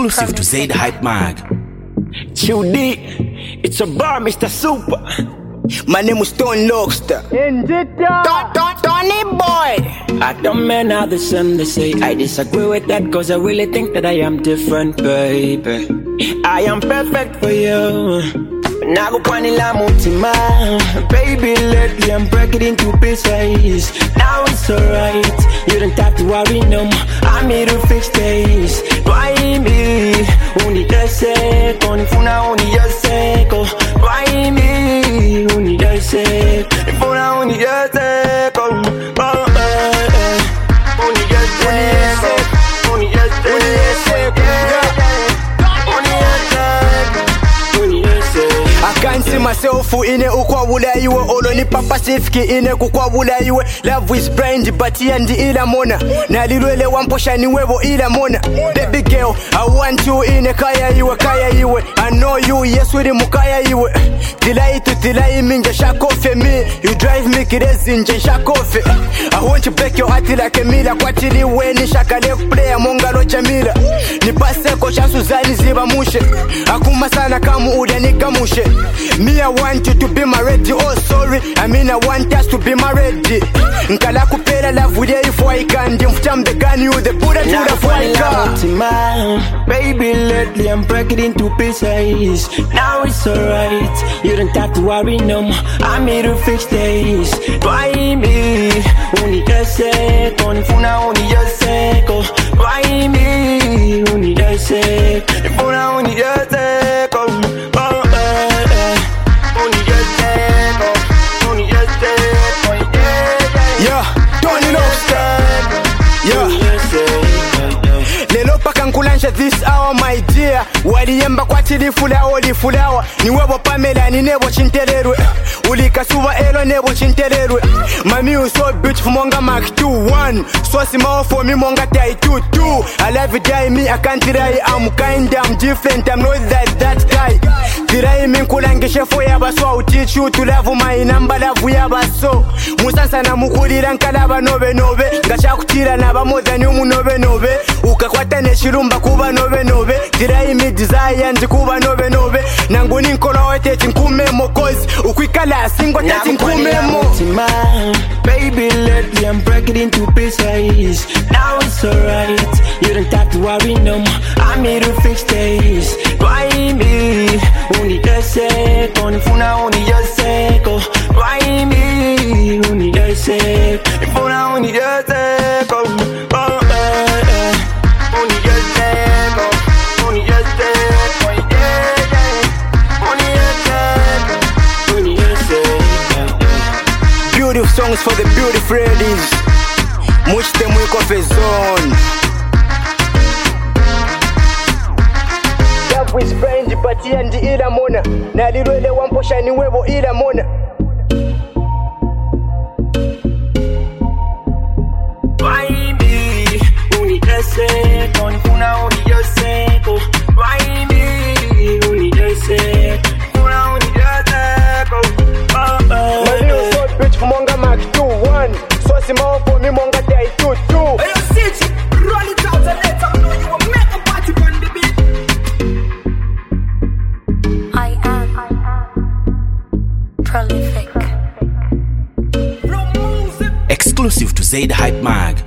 Exclusive to Zaid Hype Mag. QD, it's a bar, Mr. Super. My name is Stone Lockster. Tony Boy. I don't mean how the same they say. I disagree with that cause I really think that I am different, baby. I am perfect for you. Nago pani la mutima. Baby, lately I'm breaking into pieces. Now it's alright. You don't have to worry no more. I'm here to fix things. Why me? Unitese, konifuna uniyaseko. Why me? Unitese, konifuna uniyaseko. I can't see myself in a ukwabula iwe oloni Pacific in a kukwabula iwe. Love is blind but and ila mona na lilwele wamposha ni webo ila mona. Baby girl, I want you in a kaya iwe. I know you, yes with mukaya iwe. Tilai minja shakofe me. You drive me crazy nje shakofe. I want you break your heart like a mila. Kwa chili weni shaka left player mongalo chamila. Nipase ko chansu zani ziba mushe. Akuma sana kamu ude nikamushe. Me I want you to be my ready. Oh sorry, I mean I want us to be my ready. Nkala kupela love with you for I can. Mfutambe gani you the Buddha to the fire. Baby lately I'm breaking into pieces. Now it's alright. You don't have to worry no more. I'm here to fix things. Why me? Unikase, konifuna uniyaseko. Why me? Unikase, konifuna uniyaseko. Yeah, Tony Lockster. Yeah. Lelo paka nkulansha this hour my dear. Waliyemba kwa tilifulawa lifulawa. Niwebo Pamela ni nebo chintelerwe. Ulikasuwa elo nebo chintelerwe. Mami you so beautiful monga mark 2-1. So small for me monga tai 2-2. I love you die me I can't try. I'm kind, I'm different, I'm not that guy. Tirai minkulangishe fo yabaso. I'll teach you to love my number love yabaso. Musansa na mukulira nkalaba nobe. Ngachakutira naba more than you nobe. Ukakwata neshirumba kuba nobe. Tirai mi desire nzi kuba nobe. Nanguni nkolo weteti nkumemo cause ukwikala singo teti nkumemo. Baby lately I'm breaking into pieces. Now it's alright. You don't have to worry no more. I'm here to fix things. Why me? Unitese, konifuna uniyaseko. Why me? Unitese, konifuna uniyaseko. Beautiful songs for the beautiful ladies. Much them wake off a zone. Love is blind but and ila mona. Na lilwele wamposha ni webo ila mona. Why me? Unitese, konifuna uniyaseko. Why me? Unitese, konifuna uniyaseko. Monga mark 2-1. So small for me monga die 2-2. Hey, CG, roll it out and let them know you will make a party on the beat. I am prolific. Exclusive to Zaid Hype Mag.